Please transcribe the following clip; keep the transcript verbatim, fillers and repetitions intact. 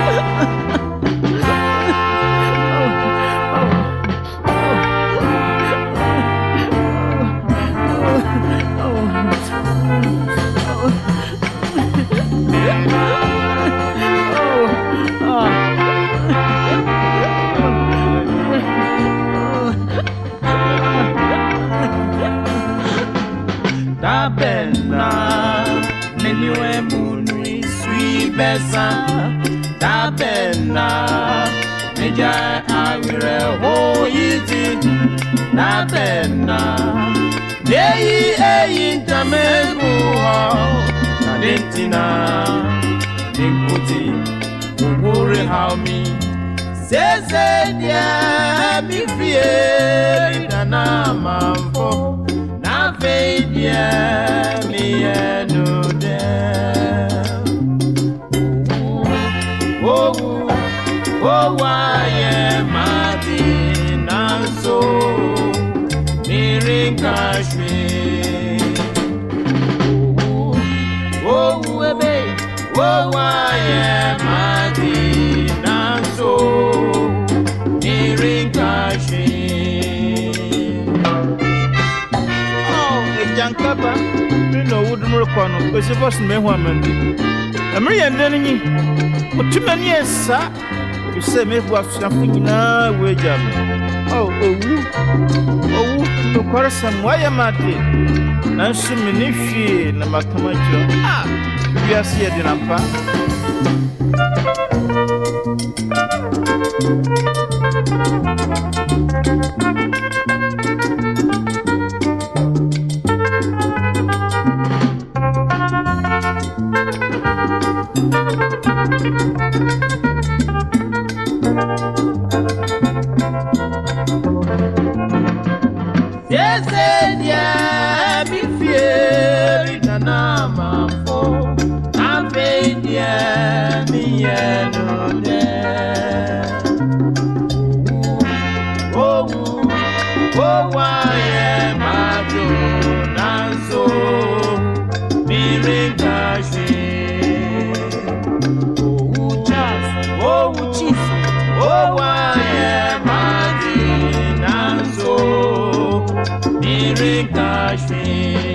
Tabena, menue munui sui besa. Tabena, meja awire ho yiti. Tabena, yeyi eyi tamegu ho. Nadentina, nikuti, ugure haumi. Sese dia mi fie dana mamfo. Yeah, me and no damn. Oh, oh, oh, why am I so nearing Kashmir? Oh, oh, baby, oh, why am I so nearing Kashmir? Jankaba, you know, wouldn't require because it wasn't me woman. A million denny, but too many years, sir. You say, maybe what something now, we jam. Oh, oh, oh, the person, why am I dead? Nancy Minifi, Namakamajo. Ah, we are seeing in a park. Yes, yeah, be fear in an arm for I'm paid, yeah, me, yeah, no, oh, oh, why am I doing so? Me, ring, oh, Charles, oh, chief, oh, why am I doing so? Kashmir.